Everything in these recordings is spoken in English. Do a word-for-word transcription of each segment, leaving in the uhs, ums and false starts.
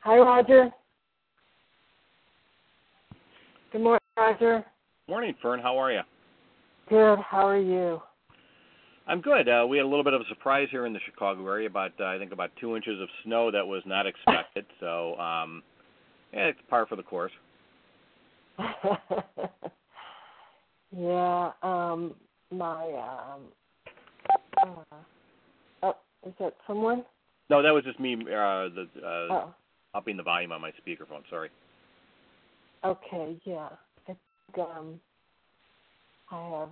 Hi, Roger. Good morning, Roger. Morning, Fern. How are you? Good. How are you? I'm good. Uh, we had a little bit of a surprise here in the Chicago area, about uh, I think about two inches of snow that was not expected. So, um, yeah, it's par for the course. yeah. Um, my. Um, uh, oh, is that someone? No, that was just me. Uh, the uh, Oh. upping the volume on my speakerphone. Sorry. Okay. Yeah. I think um, I have.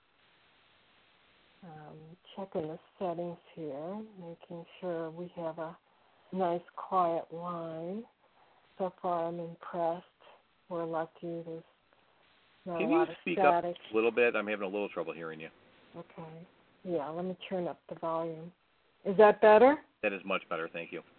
Um, checking the settings here, making sure we have a nice quiet line. So far I'm impressed. We're lucky. There's not Can a you lot of speak static. up a little bit? I'm having a little trouble hearing you. Okay. Yeah, let me turn up the volume. Is that better? That is much better. Thank you.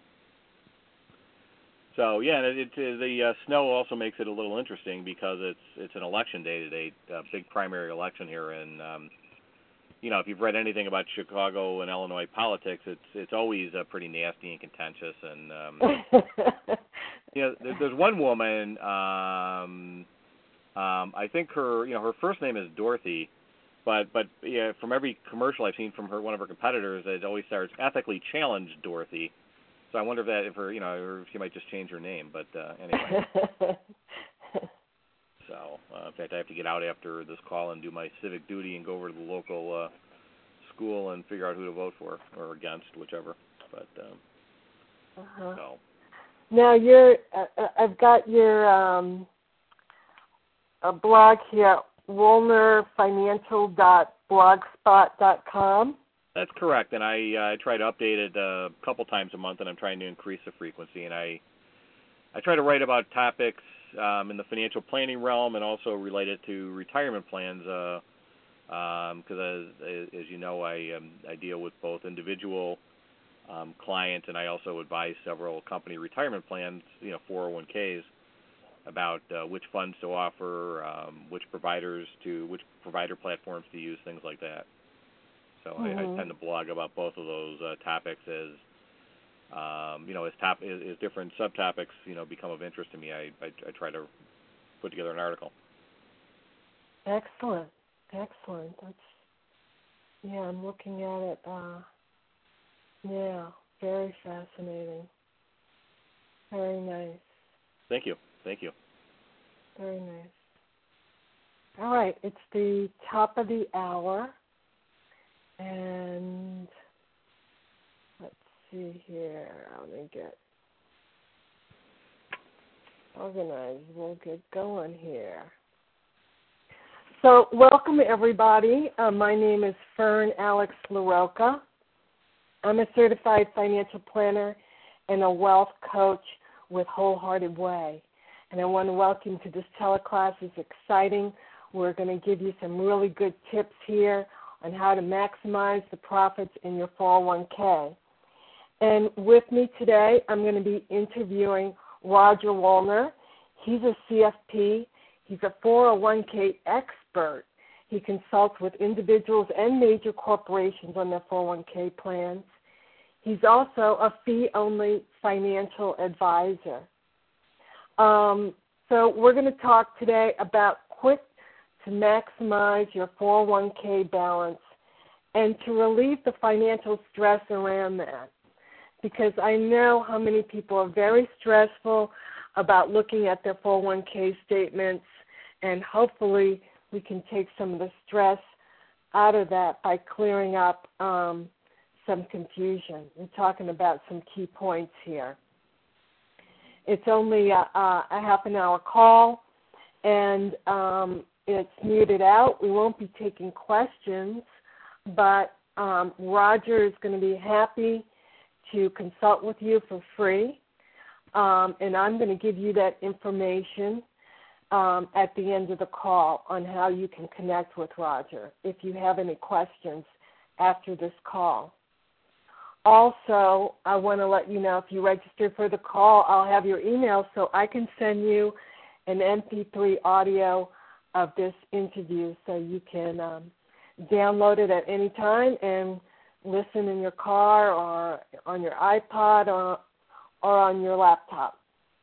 So, yeah, it, it, the uh, snow also makes it a little interesting because it's it's an election day today, a big primary election here in um, you know, if you've read anything about Chicago and Illinois politics, it's it's always uh, pretty nasty and contentious. And um, you know, there, there's one woman. Um, um, I think her, you know, her first name is Dorothy, but but yeah, from every commercial I've seen from her, one of her competitors, it always starts ethically challenged Dorothy. So I wonder if that, if her, you know, or if she might just change her name. But uh, anyway. So, uh, in fact, I have to get out after this call and do my civic duty and go over to the local uh, school and figure out who to vote for or against, whichever. But um, uh-huh. so. Now you're. Uh, I've got your um, a blog here, Woolner Financial dot blogspot dot com. That's correct, and I uh, I try to update it uh, a couple times a month, and I'm trying to increase the frequency. And I I try to write about topics Um, in the financial planning realm, and also related to retirement plans, because um, as, as you know, I um, I deal with both individual um, clients, and I also advise several company retirement plans, you know, four oh one k's, about uh, which funds to offer, um, which providers to, which provider platforms to use, things like that. So mm-hmm. I, I tend to blog about both of those uh, topics as Um, you know, as, top, as, as different subtopics, you know, become of interest to me, I, I, I try to put together an article. Excellent, excellent. That's yeah, I'm looking at it. Uh, yeah, very fascinating. Very nice. Thank you, thank you. Very nice. All right, it's the top of the hour, and let's see here. Let me get organized. We'll get going here. So welcome, everybody. Uh, my name is Fern Alex LaRocca. I'm a certified financial planner and a wealth coach with Wholehearted Way. And I want to welcome you to this teleclass. It's exciting. We're going to give you some really good tips here on how to maximize the profits in your four oh one k. And with me today, I'm going to be interviewing Roger Woolner. He's a C F P. He's a four oh one k expert. He consults with individuals and major corporations on their four oh one k plans. He's also a fee-only financial advisor. Um, so we're going to talk today about quick to maximize your four oh one k balance and to relieve the financial stress around that. Because I know how many people are very stressful about looking at their four oh one k statements, and hopefully we can take some of the stress out of that by clearing up um, some confusion. We're talking about some key points here. It's only a, a, a half an hour call, and um, it's muted out. We won't be taking questions, but um, Roger is going to be happy to consult with you for free, um, and I'm going to give you that information um, at the end of the call on how you can connect with Roger if you have any questions after this call. Also, I want to let you know if you register for the call, I'll have your email so I can send you an M P three audio of this interview so you can um, download it at any time and listen in your car or on your iPod or or on your laptop.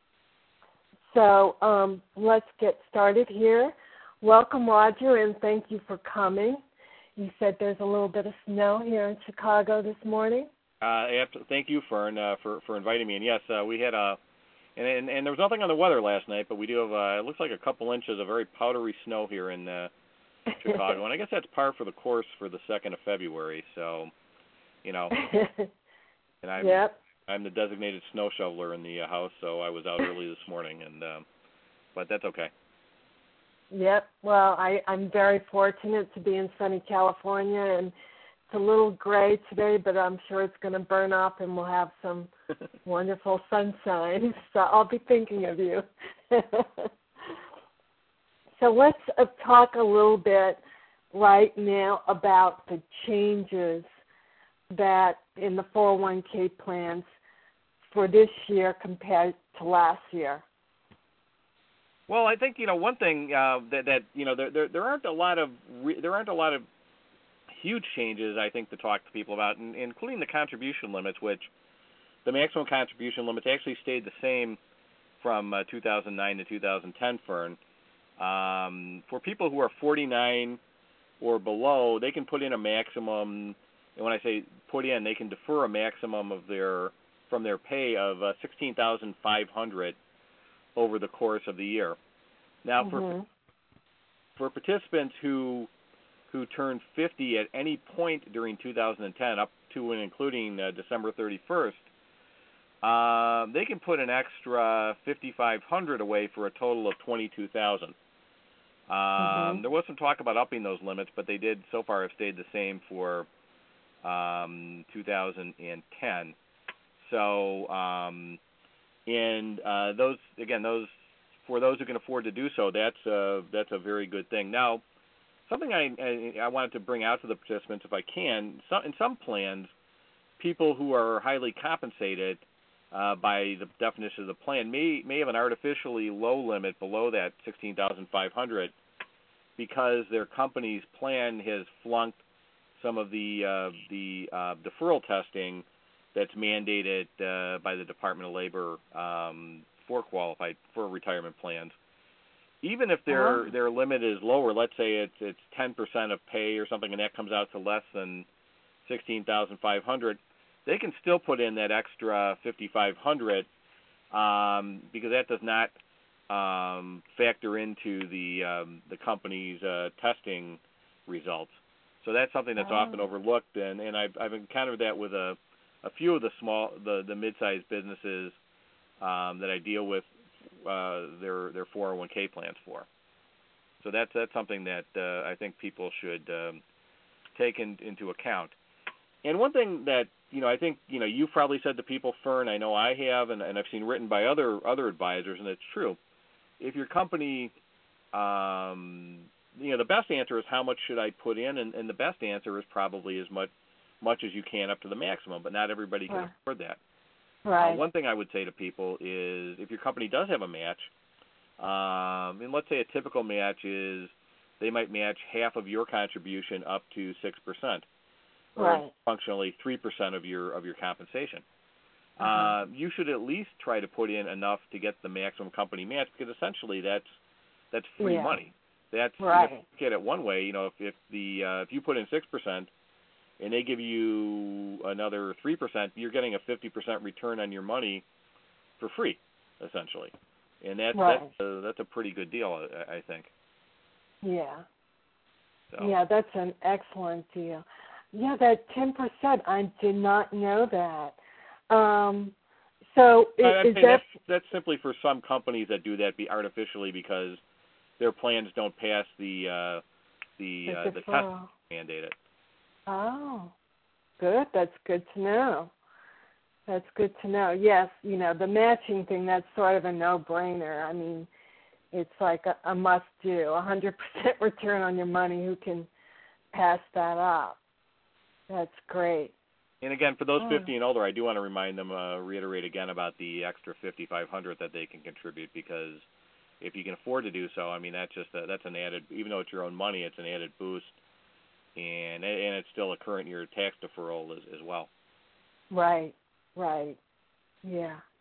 So um, let's get started here. Welcome, Roger, and thank you for coming. You said there's a little bit of snow here in Chicago this morning. Uh, thank you, Fern, uh, for for inviting me. And yes, uh, we had a, and, and and there was nothing on the weather last night, but we do have uh, it looks like a couple inches of very powdery snow here in uh, Chicago, and I guess that's par for the course for the second of February. So, you know, and I'm yep. I'm the designated snow shoveler in the uh, house, so I was out early this morning, and um, but that's okay. Yep. Well, I, I'm very fortunate to be in sunny California, and it's a little gray today, but I'm sure it's going to burn up, and we'll have some wonderful sunshine. So I'll be thinking of you. So let's uh, talk a little bit right now about the changes that in the four oh one k plans for this year compared to last year. Well, I think you know one thing uh, that that you know there, there there aren't a lot of re- there aren't a lot of huge changes I think to talk to people about, in, including the contribution limits, which the maximum contribution limits actually stayed the same from uh, two thousand nine to two thousand ten. Fern, um, for people who are forty-nine or below, they can put in a maximum. And when I say put in, they can defer a maximum of their from their pay of uh, sixteen thousand five hundred over the course of the year. Now, for mm-hmm. for participants who who turn fifty at any point during two thousand ten, up to and including uh, December thirty-first, uh, they can put an extra fifty-five hundred away for a total of twenty-two thousand. Um, mm-hmm. There was some talk about upping those limits, but they did so far have stayed the same for um, two thousand ten. So, um, and uh, those again, those for those who can afford to do so, that's a, that's a very good thing. Now, something I, I I wanted to bring out to the participants, if I can, some, in some plans, people who are highly compensated uh, by the definition of the plan may may have an artificially low limit below that sixteen thousand five hundred because their company's plan has flunked some of the uh, the uh, deferral testing that's mandated uh, by the Department of Labor um, for qualified for retirement plans. Even if their uh-huh. their limit is lower, let's say it's it's ten percent of pay or something, and that comes out to less than sixteen thousand five hundred, they can still put in that extra fifty-five hundred um, because that does not um, factor into the um, the company's uh, testing results. So that's something that's oh. often overlooked, and, and I've I've encountered that with a, a few of the small the, the mid-sized businesses um, that I deal with uh, their their four oh one k plans for. So that's that's something that uh, I think people should um, take in, into account. And one thing that you know I think you know you've probably said to people, Fern, I know I have, and, and I've seen written by other other advisors, and it's true. If your company um, you know, the best answer is how much should I put in, and, and the best answer is probably as much much as you can up to the maximum, but not everybody can right. afford that. Right. Uh, one thing I would say to people is if your company does have a match, um, and let's say a typical match is they might match half of your contribution up to six percent, or right. functionally three percent of your of your compensation. Uh-huh. Uh, you should at least try to put in enough to get the maximum company match, because essentially that's that's free yeah. money. That's right. you know, look at it one way. You know, if if the uh, if you put in six percent and they give you another three percent, you're getting a fifty percent return on your money for free, essentially, and that's right. that's a, that's a pretty good deal, I, I think. Yeah. So. Yeah, that's an excellent deal. Yeah, that ten percent. I did not know that. Um, so is, I'm is saying that that's, that's simply for some companies that do that be artificially because their plans don't pass the uh, the the, uh, the test mandated. Oh, good. That's good to know. That's good to know. Yes, you know, the matching thing, that's sort of a no-brainer. I mean, it's like a, a must-do, a one hundred percent return on your money. Who can pass that up? That's great. And again, for those oh. fifty and older, I do want to remind them, uh, reiterate again about the extra fifty-five hundred that they can contribute, because if you can afford to do so, I mean, that's just a, that's an added, even though it's your own money, it's an added boost, and and it's still a current year tax deferral as, as well. Right, right, yeah.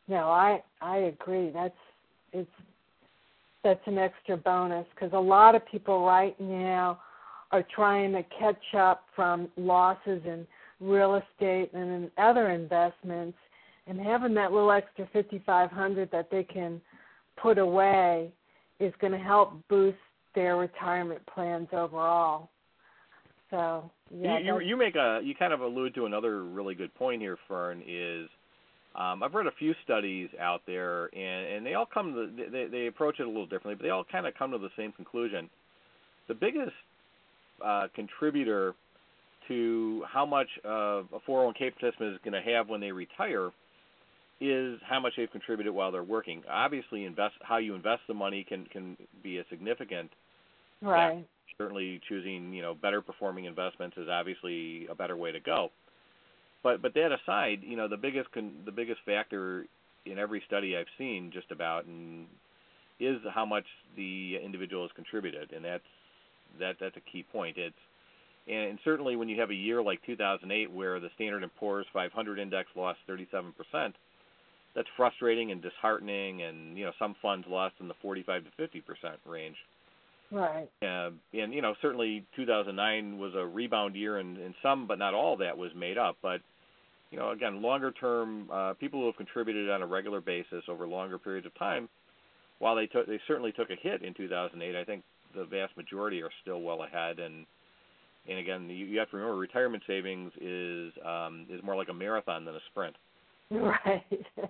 No, I I agree. That's it's that's an extra bonus because a lot of people right now are trying to catch up from losses in real estate and in other investments, and having that little extra fifty-five hundred that they can put away is going to help boost their retirement plans overall. So yeah, you, you you make a you kind of allude to another really good point here, Fern. Is um, I've read a few studies out there, and, and they all come to the, they they approach it a little differently, but they all kind of come to the same conclusion. The biggest uh, contributor to how much uh, a four oh one k participant is going to have when they retire is how much they've contributed while they're working. Obviously, invest how you invest the money can can be a significant right. factor. Certainly, choosing you know better performing investments is obviously a better way to go. But but that aside, you know the biggest con, the biggest factor in every study I've seen just about and is how much the individual has contributed, and that's that that's a key point. It's and certainly when you have a year like two thousand eight where the Standard and Poor's five hundred index lost thirty-seven percent, that's frustrating and disheartening, and you know some funds lost in the forty-five to fifty percent range. Right. Uh, and you know certainly two thousand nine was a rebound year, and, and some but not all of that was made up. But you know again, longer term, uh, people who have contributed on a regular basis over longer periods of time, while they took they certainly took a hit in two thousand eight, I think the vast majority are still well ahead. And and again, you, you have to remember, retirement savings is um, is more like a marathon than a sprint. Right.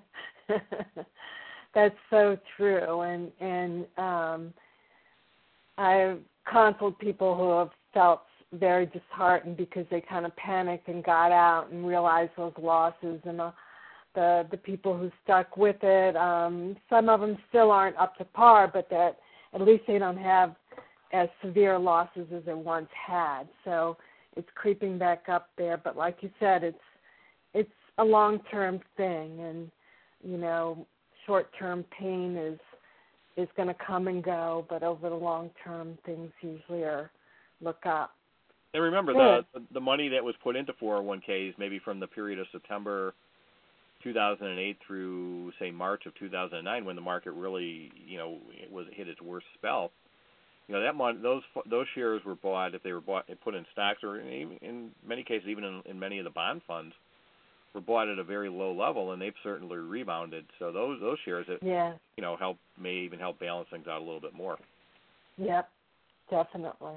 That's so true. And and um, I've counseled people who have felt very disheartened because they kind of panicked and got out and realized those losses, and the the, the people who stuck with it, um, some of them still aren't up to par, but that at least they don't have as severe losses as they once had. So it's creeping back up there. But like you said, it's it's a long-term thing, and you know, short-term pain is is going to come and go, but over the long term, things usually are look up. And remember, the the money that was put into four oh one k's maybe from the period of September two thousand eight through say March of two thousand nine, when the market really you know it was hit its worst spell. You know that money, those those shares were bought if they were bought and put in stocks, or in, in many cases even in, in many of the bond funds, were bought at a very low level, and they've certainly rebounded. So those those shares that yeah. you know help may even help balance things out a little bit more. Yep, definitely,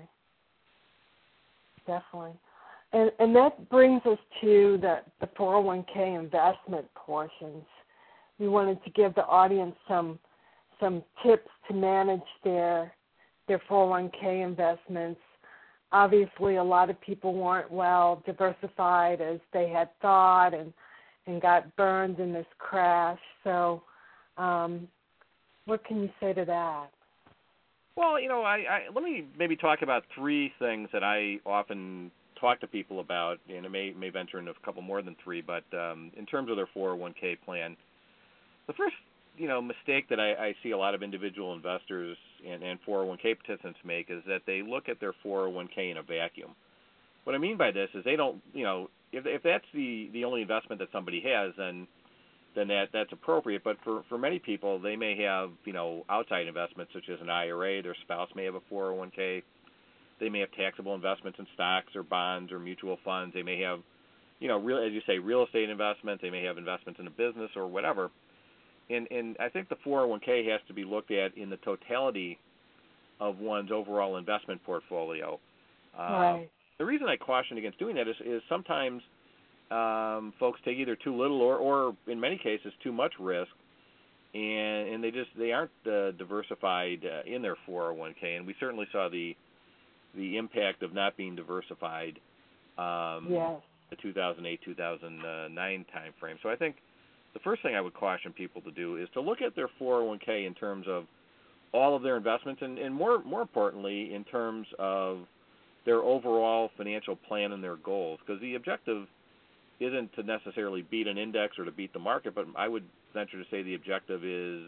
definitely, and and that brings us to the the four oh one k investment portions. We wanted to give the audience some some tips to manage their their four oh one k investments. Obviously, a lot of people weren't well diversified as they had thought, and and got burned in this crash. So, um, what can you say to that? Well, you know, I, I let me maybe talk about three things that I often talk to people about, and it may may venture into a couple more than three. But um, in terms of their four oh one k plan, the first you know mistake that I, I see a lot of individual investors and, and four oh one k participants make is that they look at their four oh one k in a vacuum. What I mean by this is they don't, you know, if if that's the, the only investment that somebody has, then then that that's appropriate. But for, for many people, they may have, you know, outside investments such as an I R A. Their spouse may have a four oh one k. They may have taxable investments in stocks or bonds or mutual funds. They may have, you know, real, as you say, real estate investments. They may have investments in a business or whatever. And and I think the four oh one k has to be looked at in the totality of one's overall investment portfolio. Uh, right. The reason I caution against doing that is, is sometimes um, folks take either too little or, or in many cases too much risk, and and they just they aren't uh, diversified uh, in their four oh one k. And we certainly saw the the impact of not being diversified um, yes. the two thousand eight two thousand nine time frame. So I think the first thing I would caution people to do is to look at their four oh one k in terms of all of their investments, and, and more more importantly, in terms of their overall financial plan and their goals. Because the objective isn't to necessarily beat an index or to beat the market, but I would venture to say the objective is,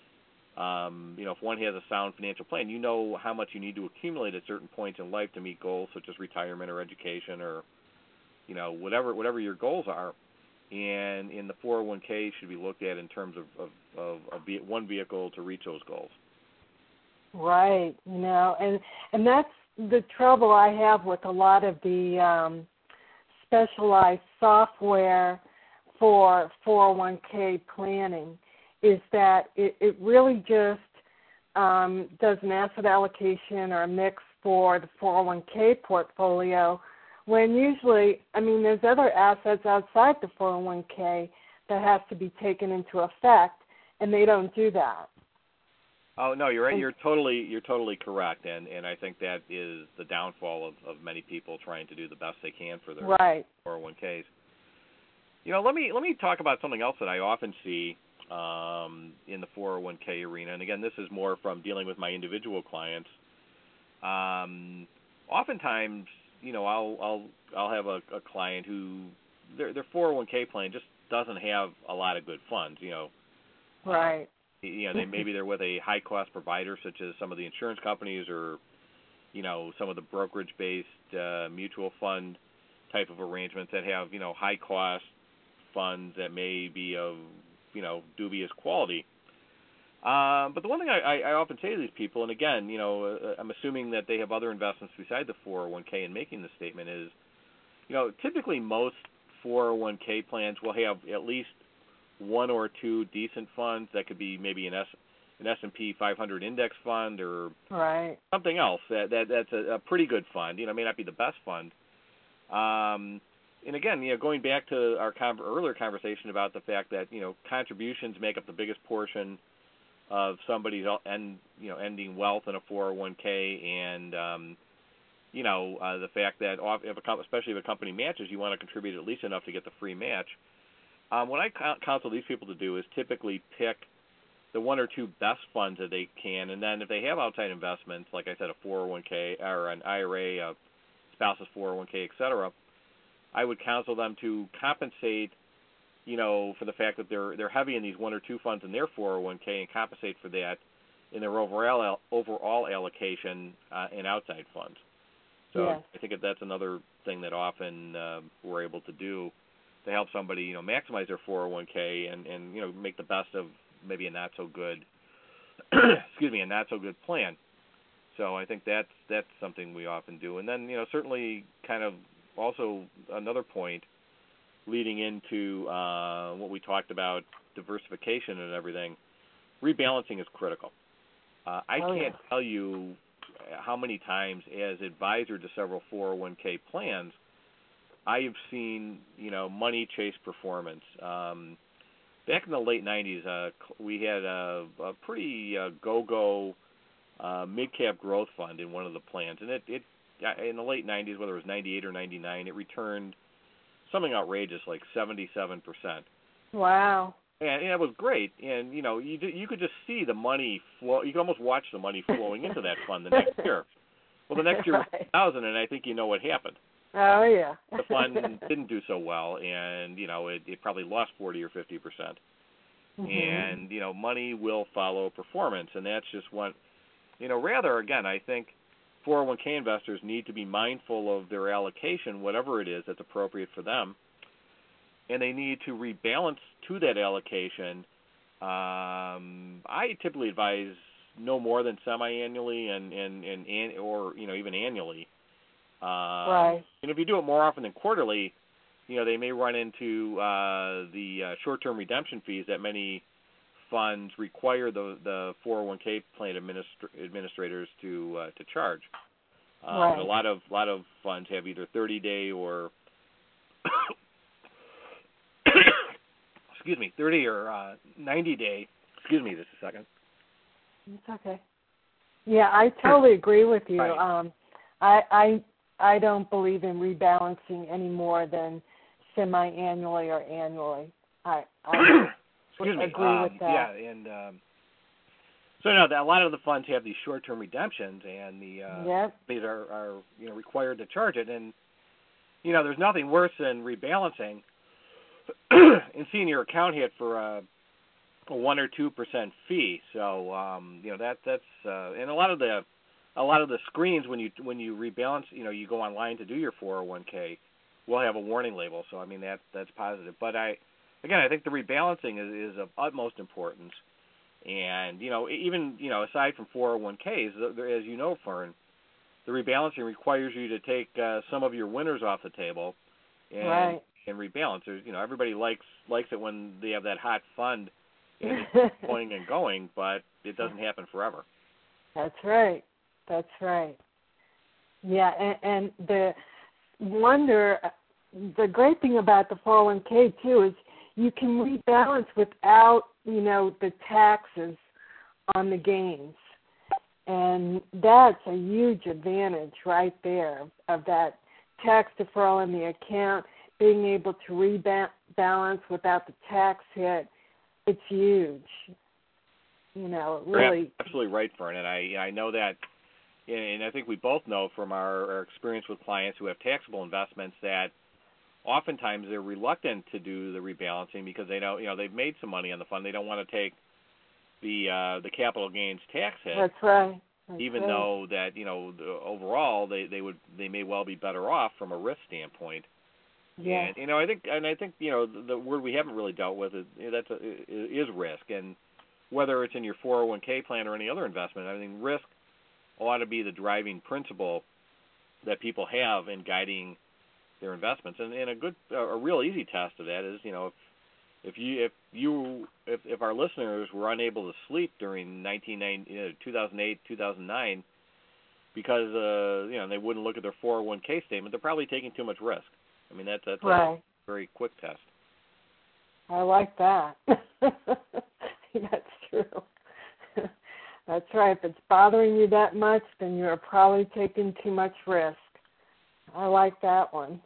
um, you know, if one has a sound financial plan, you know how much you need to accumulate at certain points in life to meet goals such as retirement or education or, you know, whatever whatever your goals are. and in the four oh one k should be looked at in terms of, of, of, of be one vehicle to reach those goals. Right, you know, and and that's the trouble I have with a lot of the um, specialized software for four oh one k planning is that it, it really just um, does an asset allocation or a mix for the four oh one k portfolio, when usually, I mean, there's other assets outside the four oh one k that has to be taken into effect, and they don't do that. Oh no, you're right. You're totally you're totally correct, and, and I think that is the downfall of, of many people trying to do the best they can for their right. four oh one k's. You know, let me let me talk about something else that I often see um, in the four oh one k arena, and again, this is more from dealing with my individual clients. Um, oftentimes, you know, I'll I'll I'll have a, a client who their their four oh one k plan just doesn't have a lot of good funds. You know, right. Uh, you know, they maybe they're with a high cost provider such as some of the insurance companies, or you know, some of the brokerage based uh, mutual fund type of arrangements that have, you know, high cost funds that may be of, you know, dubious quality. Um, but the one thing I, I often say to these people, and again, you know, uh, I'm assuming that they have other investments beside the four oh one k in making this statement, is, you know, typically most four oh one k plans will have at least one or two decent funds that could be maybe an S an S and P five hundred index fund or right. something else that, that that's a, a pretty good fund. You know, it may not be the best fund. Um, and again, you know, going back to our con- earlier conversation about the fact that, you know, contributions make up the biggest portion of somebody's end, you know, ending wealth in a four oh one k, and um, you know, uh, the fact that if a, especially if a company matches, you want to contribute at least enough to get the free match. Um, what I counsel these people to do is typically pick the one or two best funds that they can, and then if they have outside investments, like I said, a four oh one k or an I R A, a spouse's four oh one k, et cetera, I would counsel them to compensate, you know, for the fact that they're they're heavy in these one or two funds in their four oh one k, and compensate for that in their overall overall allocation uh, in outside funds. So yes. I think that that's another thing that often uh, we're able to do to help somebody, you know, maximize their four oh one k and, and you know, make the best of maybe a not so good, excuse me, a not so good plan. So I think that's that's something we often do. And then, you know, certainly kind of also another point leading into uh, what we talked about, diversification and everything, rebalancing is critical. Uh, I oh, can't yeah. tell you how many times as advisor to several four oh one k plans, I have seen, you know, money chase performance. Um, back in the late nineties, uh, we had a, a pretty uh, go-go uh, mid-cap growth fund in one of the plans, and it, it in the late nineties, whether it was ninety-eight or ninety-nine, it returned something outrageous, like seventy-seven percent. Wow. And, and it was great. And, you know, you you could just see the money flow. You could almost watch the money flowing into that fund the next year. Well, the next year was two thousand, and I think you know what happened. Oh, yeah. The fund didn't do so well, and, you know, it, it probably lost forty or fifty percent. Mm-hmm. And, you know, money will follow performance, and that's just one, you know, rather, again, I think four oh one k investors need to be mindful of their allocation, whatever it is that's appropriate for them, and they need to rebalance to that allocation. Um, I typically advise no more than semi-annually and, and, and, and or, you know, even annually. Um, right. And if you do it more often than quarterly, you know, they may run into uh, the uh, short-term redemption fees that many funds require the the four oh one k plan administra- administrators to uh, to charge. Uh, right. A lot of lot of funds have either thirty-day or excuse me, thirty or uh, ninety-day. Excuse me, just a second. It's okay. Yeah, I totally agree with you. Right. Um, I, I I don't believe in rebalancing any more than semi-annually or annually. I, I Excuse me. agree um, with that. Yeah, and um, so no, a lot of the funds have these short-term redemptions, and the uh, yep. they are, are you know required to charge it. And you know, there's nothing worse than rebalancing and seeing your account hit for a, a one or two percent fee. So um, you know that that's uh, and a lot of the a lot of the screens when you when you rebalance, you know, you go online to do your four oh one k, will have a warning label. So I mean that that's positive. But I, again, I think the rebalancing is, is of utmost importance. And you know, even you know, aside from four oh one Ks, as you know, Fern, the rebalancing requires you to take uh, some of your winners off the table and right. and rebalance. There's, you know, everybody likes likes it when they have that hot fund and it's going and going, but it doesn't happen forever. That's right. That's right. Yeah, and, and the wonder, the great thing about the four oh one K too is you can rebalance without, you know, the taxes on the gains. And that's a huge advantage right there of that tax deferral in the account, being able to rebalance without the tax hit. It's huge. You know, really. Yeah, absolutely right, Fern. And I, I know that, and I think we both know from our, our experience with clients who have taxable investments that oftentimes they're reluctant to do the rebalancing because they know, you know, they've made some money on the fund. They don't want to take the uh, the capital gains tax hit. That's right. That's even right. though that, you know, the, overall they, they would they may well be better off from a risk standpoint. Yeah. And you know, I think and I think you know the, the word we haven't really dealt with is that's a, is risk, and whether it's in your four oh one K plan or any other investment, I mean, risk ought to be the driving principle that people have in guiding their investments. And, and a good, a real easy test of that is, you know, if, if you, if you, if, if our listeners were unable to sleep during nineteen ninety, you know, two thousand eight, two thousand nine, because uh, you know they wouldn't look at their four oh one K statement, they're probably taking too much risk. I mean, that's that's right. a very quick test. I like that. That's true. That's right. If it's bothering you that much, then you're probably taking too much risk. I like that one.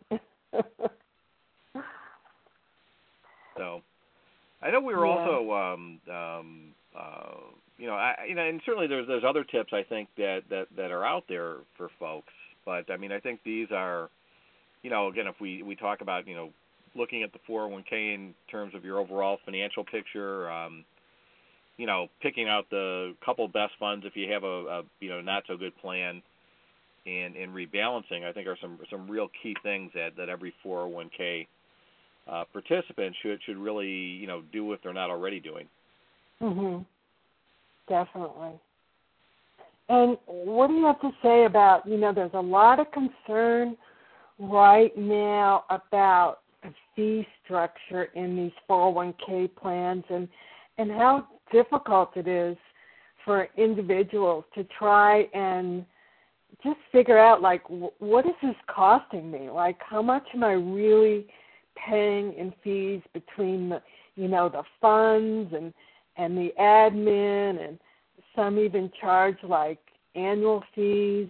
So, I know we were yeah. also, um, um, uh, you know, I, you know, and certainly there's there's other tips I think that, that, that are out there for folks. But I mean, I think these are, you know, again, if we, we talk about, you know, looking at the four oh one K in terms of your overall financial picture, um, you know, picking out the couple best funds if you have a, a you know not so good plan, and, and rebalancing, I think are some some real key things that, that every four oh one K uh, participant should should really you know do if they're not already doing. Mhm. Definitely. And what do you have to say about, you know, there's a lot of concern right now about the fee structure in these four oh one K plans and, and how difficult it is for individuals to try and just figure out, like, what is this costing me? Like, how much am I really paying in fees between the, you know, the funds and, and the admin, and some even charge, like, annual fees.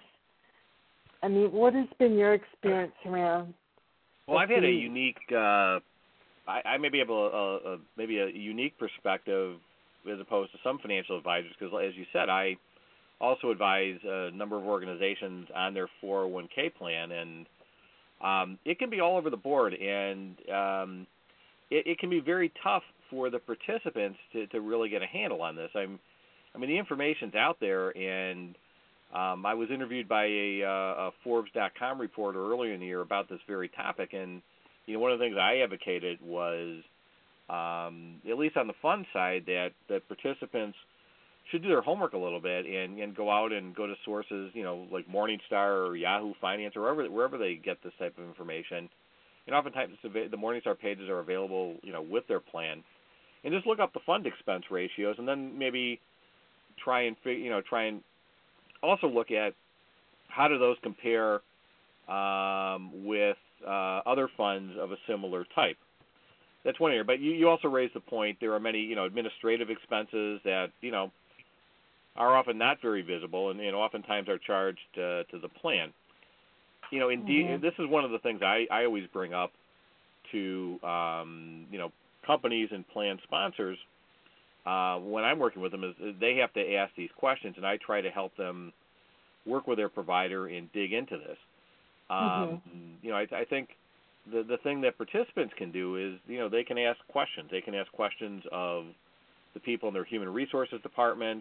I mean, what has been your experience around? Well, I've had a unique, uh, I, I may be able to, uh, uh, maybe a unique perspective as opposed to some financial advisors, because as you said, I also advise a number of organizations on their four oh one K plan, and um, it can be all over the board, and um, it, it can be very tough for the participants to, to really get a handle on this. I'm, I mean, the information's out there, and um, I was interviewed by a, uh, a Forbes dot com reporter earlier in the year about this very topic, and you know, one of the things I advocated was, um, at least on the fund side, that, that participants should do their homework a little bit and, and go out and go to sources, you know, like Morningstar or Yahoo Finance or wherever wherever they get this type of information. And oftentimes the Morningstar pages are available, you know, with their plan. And just look up the fund expense ratios, and then maybe try and you know try and also look at how do those compare um, with uh, other funds of a similar type. That's one area. But you, you also raised the point there are many you know administrative expenses that you know are often not very visible and, and oftentimes are charged uh, to the plan. You know, indeed, mm-hmm. This is one of the things I, I always bring up to um, you know companies and plan sponsors uh, when I'm working with them is they have to ask these questions, and I try to help them work with their provider and dig into this. Um, mm-hmm. You know, I, I think the the thing that participants can do is you know they can ask questions. They can ask questions of the people in their human resources department,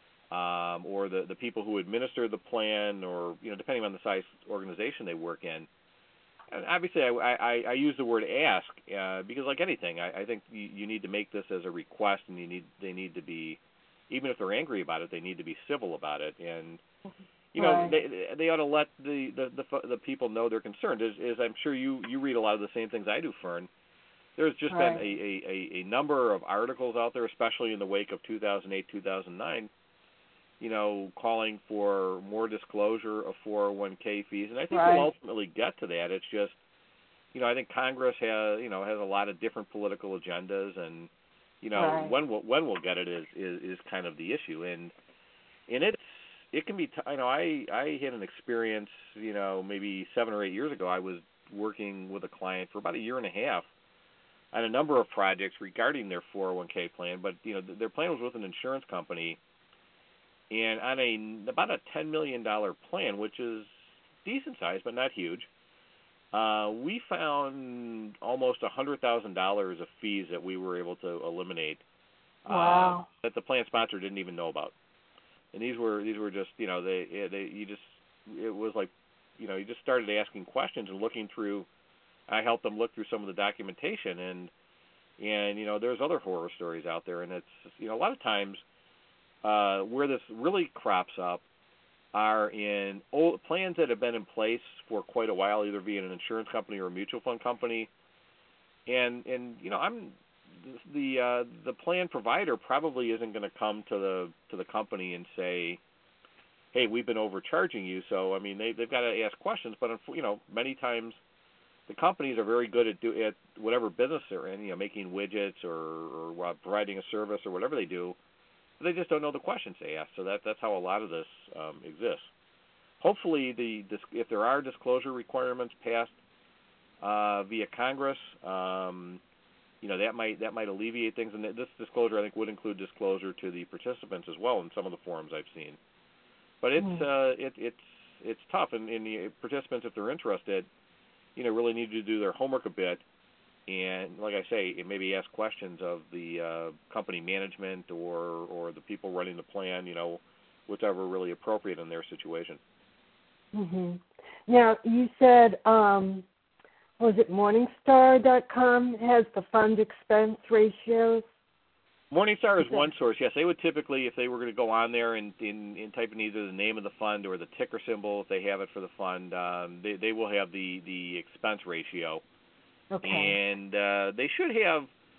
um, or the, the people who administer the plan, or you know depending on the size organization they work in. obviously, I, I, I use the word ask uh, because, like anything, I, I think you, you need to make this as a request, and you need they need to be, even if they're angry about it, they need to be civil about it, and you know right. they they ought to let the the, the, the people know they're concerned. As, as I'm sure you, you read a lot of the same things I do, Fern. There's just right. been a, a, a number of articles out there, especially in the wake of two thousand eight, two thousand nine, you know, calling for more disclosure of four oh one k fees. And I think right. we'll ultimately get to that. It's just, you know, I think Congress has, you know, has a lot of different political agendas, and, you know, right. when we'll, when we'll get it is, is, is kind of the issue. And, and it's, it can be, t- you know, I, I had an experience, you know, maybe seven or eight years ago. I was working with a client for about a year and a half on a number of projects regarding their four oh one k plan, but, you know, their plan was with an insurance company, and on a about a ten million dollars plan, which is decent size but not huge, uh, we found almost one hundred thousand dollars of fees that we were able to eliminate Wow. uh, that the plan sponsor didn't even know about. And these were these were just, you know, they they you just it was like, you know, you just started asking questions and looking through. I helped them look through some of the documentation, and and you know, there's other horror stories out there, and it's, you know, a lot of times uh, where this really crops up are in old plans that have been in place for quite a while, either via an insurance company or a mutual fund company, and and you know, I'm the uh, the plan provider probably isn't going to come to the to the company and say, hey, we've been overcharging you. So I mean, they they've got to ask questions, but you know, many times the companies are very good at do at whatever business they're in, you know, making widgets or, or uh, providing a service or whatever they do. They just don't know the questions they ask. So that that's how a lot of this um, exists. Hopefully, the if there are disclosure requirements passed uh, via Congress, um, you know, that might that might alleviate things. And this disclosure, I think, would include disclosure to the participants as well in some of the forums I've seen. But it's mm. uh, it, it's it's tough, and, and the participants, if they're interested, you know, really need to do their homework a bit, and like I say, maybe ask questions of the uh, company management or or the people running the plan, you know, whichever really appropriate in their situation. Mhm. Now you said, um, was it Morningstar dot com has the fund expense ratios? Morningstar is one source. Yes, they would typically, if they were going to go on there and, and, and type in either the name of the fund or the ticker symbol, if they have it for the fund, um, they, they will have the, the expense ratio. Okay. And uh, they should have,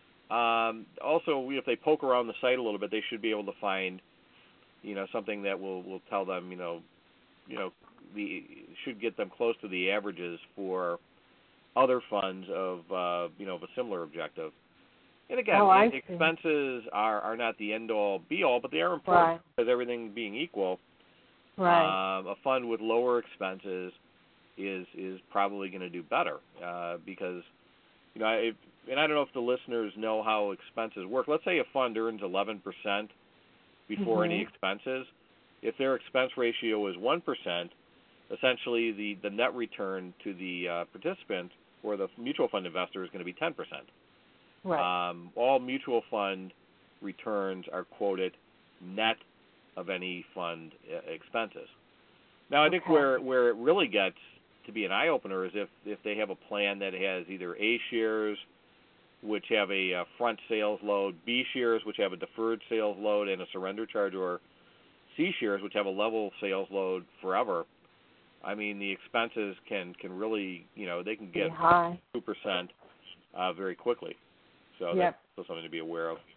um, also, if they poke around the site a little bit, they should be able to find, you know, something that will, will tell them, you know, you know, the should get them close to the averages for other funds of, uh, you know, of a similar objective. And again, oh, expenses are, are not the end-all, be-all, but they are important right. because everything being equal, right. um, a fund with lower expenses is is probably going to do better uh, because, you know, if, and I don't know if the listeners know how expenses work. Let's say a fund earns eleven percent before mm-hmm. any expenses. If their expense ratio is one percent, essentially the, the net return to the uh, participant or the mutual fund investor is going to be ten percent. Right. Um, all mutual fund returns are quoted net of any fund uh, expenses. Now, I think okay. where, where it really gets to be an eye-opener is if, if they have a plan that has either A shares, which have a uh, front sales load, B shares, which have a deferred sales load and a surrender charge, or C shares, which have a level sales load forever. I mean, the expenses can, can really, you know, they can get high. two percent uh, very quickly. So yep. that's something to be aware of.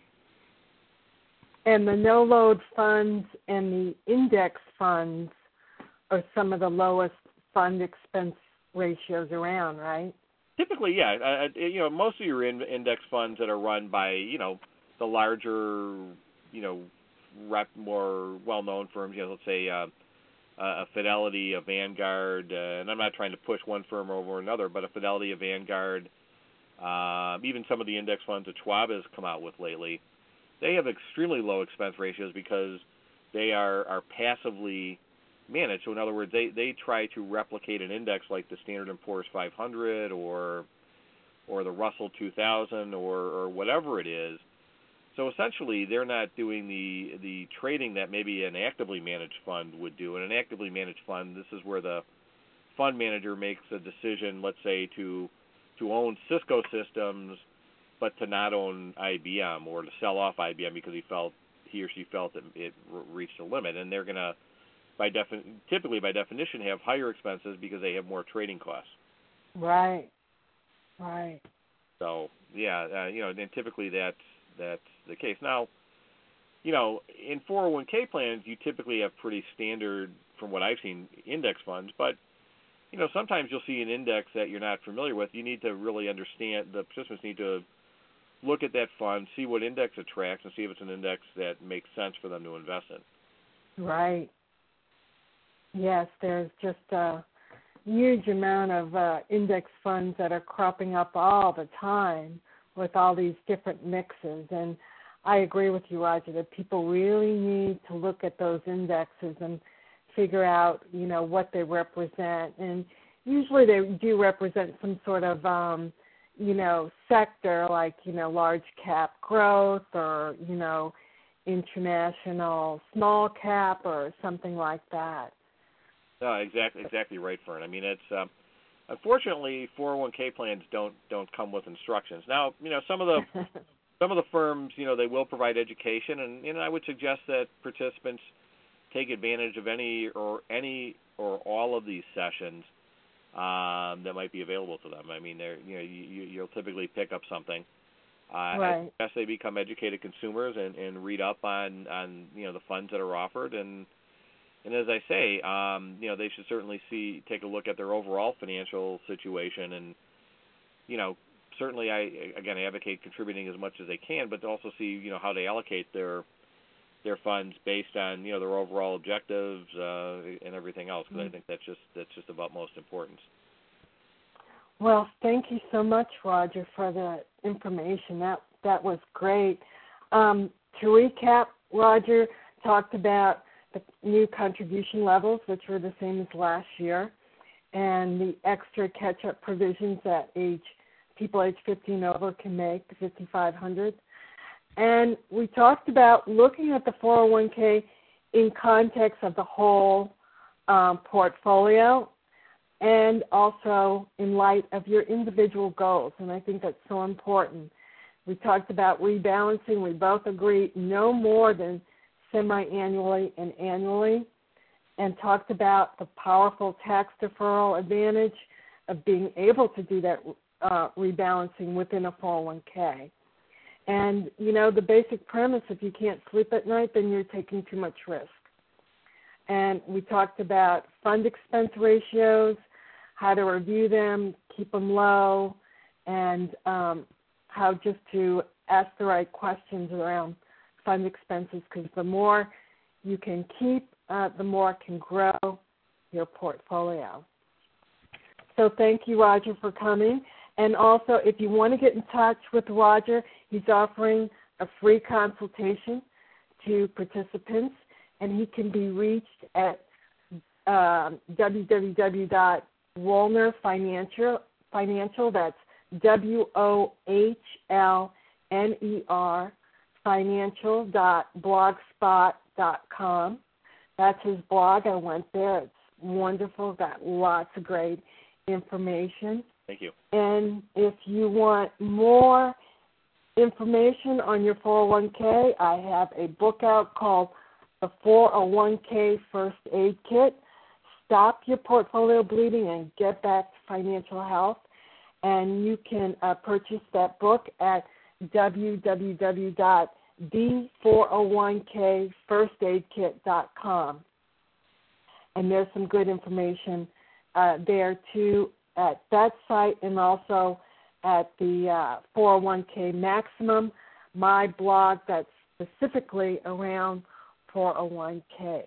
And the no-load funds and the index funds are some of the lowest fund expense ratios around, right? Typically, yeah. Uh, you know, most of your in, index funds that are run by, you know, the larger, you know, rep, more well-known firms, you know, let's say uh, a Fidelity, a Vanguard, uh, and I'm not trying to push one firm over another, but a Fidelity, a Vanguard, Uh, even some of the index funds that Schwab has come out with lately, they have extremely low expense ratios because they are, are passively managed. So in other words, they, they try to replicate an index like the Standard and Poor's five hundred or or the Russell two thousand or, or whatever it is. So essentially, they're not doing the the trading that maybe an actively managed fund would do. In an actively managed fund, this is where the fund manager makes a decision, let's say, to to own Cisco Systems, but to not own I B M, or to sell off I B M because he felt he or she felt that it reached a limit, and they're going to, by defi- typically by definition, have higher expenses because they have more trading costs. Right. Right. So yeah, uh, you know, and typically that's that's the case. Now, you know, in four oh one k plans, you typically have pretty standard, from what I've seen, index funds, but you know, sometimes you'll see an index that you're not familiar with. You need to really understand, the participants need to look at that fund, see what index it tracks, and see if it's an index that makes sense for them to invest in. Right. Yes, there's just a huge amount of uh, index funds that are cropping up all the time with all these different mixes. And I agree with you, Roger, that people really need to look at those indexes and figure out, you know, what they represent. And usually they do represent some sort of, um, you know, sector, like, you know, large cap growth, or, you know, international small cap, or something like that. No, exactly, exactly right, Fern. I mean, it's um, unfortunately four oh one k plans don't don't come with instructions. Now, you know, some of the some of the firms, you know, they will provide education, and you know, I would suggest that participants take advantage of any or any or all of these sessions um, that might be available to them. I mean, they're, you know, you, you'll typically pick up something. Uh, right. As they become educated consumers and, and read up on, on, you know, the funds that are offered. And, and as I say, um, you know, they should certainly see, take a look at their overall financial situation. And, you know, certainly I, again, I advocate contributing as much as they can, but also see, you know, how they allocate their their funds based on, you know, their overall objectives uh, and everything else, because mm-hmm. I think that's just that's just of utmost importance. Well, thank you so much, Roger, for the information. That that was great. Um, to recap, Roger talked about the new contribution levels, which were the same as last year, and the extra catch-up provisions that age people age fifteen over can make, the fifty-five hundred. And we talked about looking at the four oh one k in context of the whole um, portfolio, and also in light of your individual goals. And I think that's so important. We talked about rebalancing. We both agreed no more than semi-annually and annually, and talked about the powerful tax deferral advantage of being able to do that uh, rebalancing within a four oh one k. And, you know, the basic premise, if you can't sleep at night, then you're taking too much risk. And we talked about fund expense ratios, how to review them, keep them low, and um, how just to ask the right questions around fund expenses, because the more you can keep, uh, the more it can grow your portfolio. So thank you, Roger, for coming. And also, if you want to get in touch with Roger, he's offering a free consultation to participants, and he can be reached at uh, w w w dot wohlner financial, financial, that's W O H L N E R, financial dot blogspot dot com. That's his blog. I went there. It's wonderful. Got lots of great information. Thank you. And if you want more information on your four oh one k, I have a book out called The four oh one k First Aid Kit. Stop your portfolio bleeding and get back to financial health. And you can uh, purchase that book at w w w dot the four oh one k first aid kit dot com. And there's some good information uh, there, too, at that site, and also at the uh, four oh one k Maximum, my blog that's specifically around four oh one k's.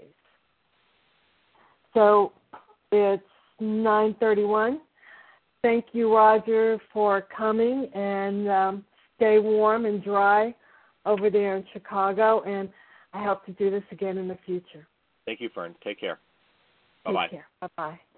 So it's nine thirty-one. Thank you, Roger, for coming, and um, stay warm and dry over there in Chicago, and I hope to do this again in the future. Thank you, Fern. Take care. Bye-bye. Take care. Bye-bye.